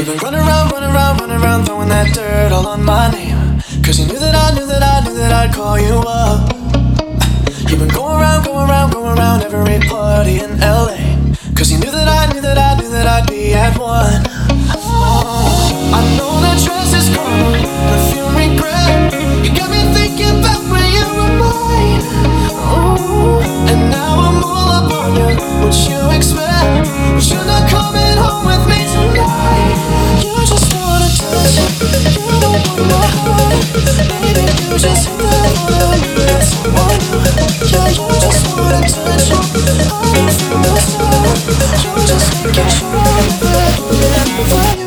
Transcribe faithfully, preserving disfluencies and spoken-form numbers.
You've been running around, running around, running around, throwing that dirt all on my name. Cause you knew that I knew that I knew that I'd call you up. You've been going around, going around, going around every party in L A. Cause you knew that I knew that I knew that I'd be at one. Oh, I know that dress is gone, perfume regret. You got me thinking about when you were mine. Oh, and now I'm all up on you. What you expect? You're not coming home with me tonight. You just wanna touch, you don't want my heart. Baby, you just hit the one, that's the one. Yeah, you just wanna touch, I knew from the start. You just making sure that I'm for you.